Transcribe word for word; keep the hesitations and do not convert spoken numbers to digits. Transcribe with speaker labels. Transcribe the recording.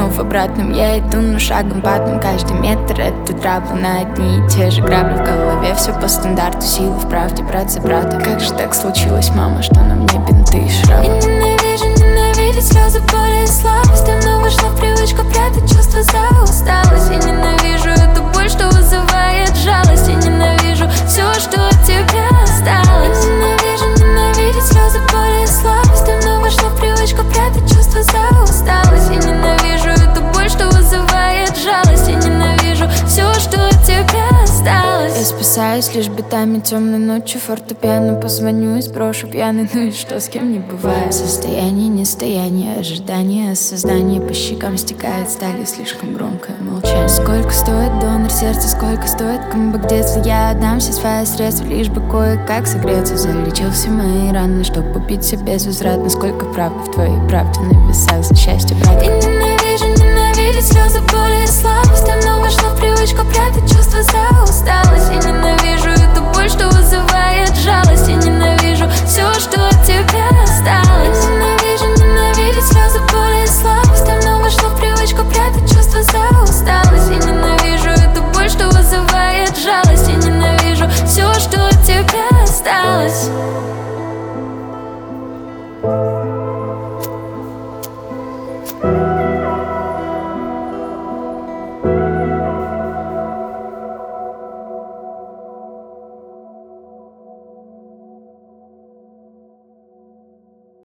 Speaker 1: но в обратном я иду, но шагом потом. Каждый метр это драбы на одни и те же грабли. В голове все по стандарту, силы в правде, брат за брата. Как же так случилось, мама, что на мне бинты и шрамы? Я ненавижу ненавидеть слезы, боли и слабость. Давно вошла в привычку прятать чувства за усталость. Я ненавижу эту боль, что вызывает жалость. Я ненавижу все, что от тебя осталось. Я ненавижу ненавидеть слезы, боли и слабость. Давно вошла в привычку прятать чувства за усталость. Я ненавижу эту боль, что вызывает жалость. Я ненавижу все, что от тебя осталось. Я спасаюсь лишь битами темной ночью. Фортепиано позвоню и сброшу пьяный. Ну и что, с кем не бывает. Состояние, нестояние, ожидание, осознание. По щекам стекает стали слишком громкое молчание. Сколько стоит донор сердца, сколько стоит камбэк детства. Я отдам все свои средства, лишь бы кое-как согреться. Залечил все мои раны, чтоб убить себя безвозвратно. Сколько правды в твоей правде на весах за счастье, брат.